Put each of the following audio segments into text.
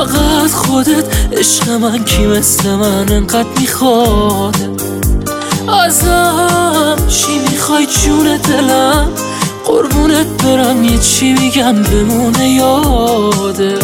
فقط خودت عشق من، کی مثل من انقدر میخواد؟ ازم چی میخوای جون دلم؟ قربونت برم یه چی میگم بمونه یادت.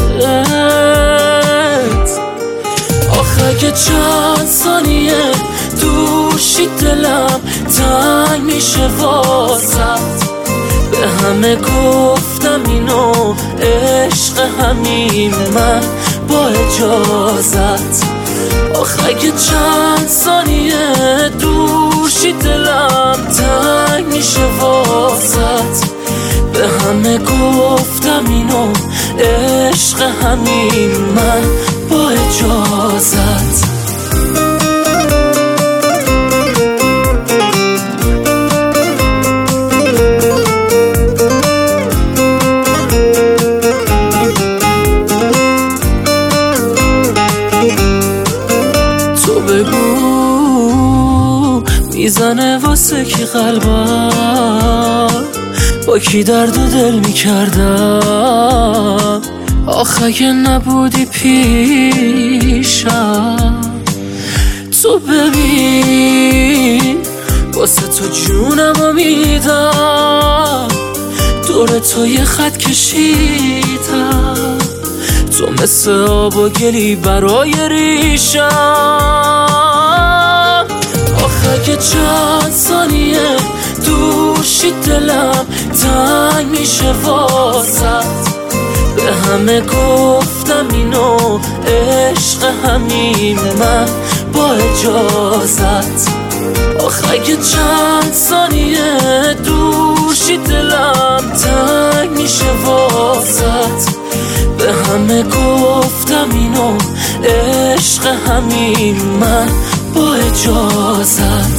آخه که چند ثانیه دوشی دلم تنگ میشه واسد. به همه گفتم اینو عشق همین من با اجازت. آخه که چند ثانیه دوشی دلم تنگ میشه واسد. به همه گفتم اینو عشق همین من با اجازت. تو بگو میزنه واسه کی قلبم، با کی درد و دل میکردم. آخه که نبودی پیشم. تو ببین واسه تو جونمو میدم، دور تو یه خط کشیدم. تو مثل آب و گلی برای ریشم. آخه که چند ثانیه دوشی دلم تنگ میشه واسد. به همه گفتم اینو عشق همین من با اجازت. آخه که چند ثانیه دوشی دلم تنگ میشه واسد. به همه گفتم اینو عشق همین من با اجازت.